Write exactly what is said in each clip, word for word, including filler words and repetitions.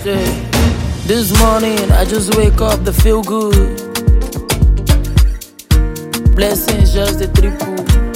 shit. This morning, I just wake up to feel good. Blessings just the triple.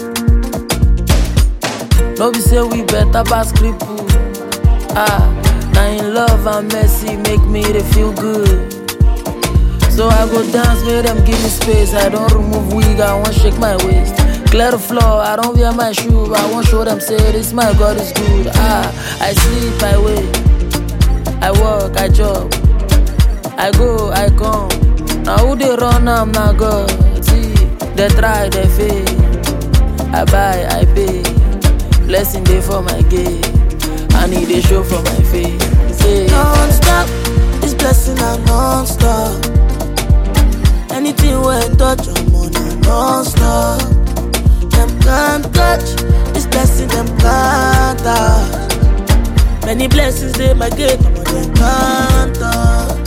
No be say we better pass cripple. Ah, now in love and mercy make me to feel good. So I go dance, make them give me space. I don't remove wig, I won't shake my waist. Clear the floor, I don't wear my shoe. I won't show them say this my God is good. Ah, I sleep, I wake, I work, I job, I go, I come. Now who they run, I'm not God. See, they try, they fail. I buy, I pay. Blessing day for my gate. I need a show for my face. Say, non-stop, this blessing are non-stop. Anything where I touch, I'm on a non-stop. Them can't touch, this blessing them can't touch. Many blessings they might get, but them can't touch.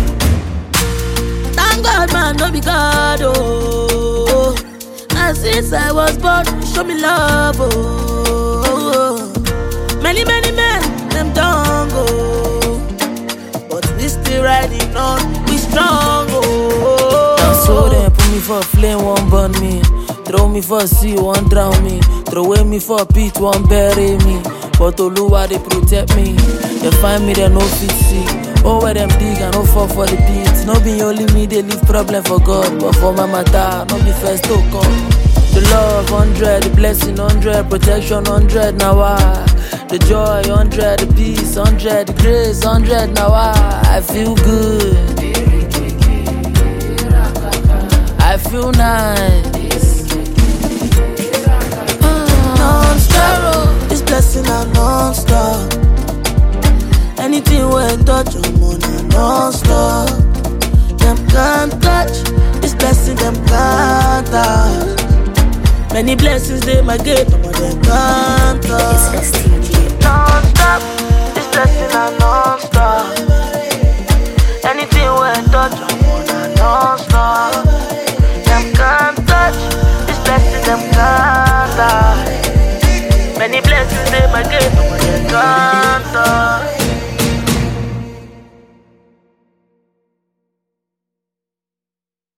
Thank God, man, no be God, oh. And since I was born, show me love, oh. Many, many men, them don't go. But we still riding on, we strong, oh. Now so they put me for a flame, won't burn me. Throw me for a sea, won't drown me. Throw away me for a pit, won't bury me. But Oluwa, they protect me. They find me, they no fit see. Oh, where them dig, I no fall for the pit. No be only me, they leave problem for God. But for my matter, no be first to come. The love, hundred, the blessing, hundred, protection, hundred, now I. The joy, hundred, the peace, hundred, the grace, hundred, now I. I feel good. I feel nice. Non-stop, this blessing are non-stop. Anything where I touch, I'm on a non-stop. Them can't touch, this blessing them can't touch. Many blessings they might get, but them can't touch. Non-stop, this blessing are non-stop. Anything where I touch, I'm on a non-stop.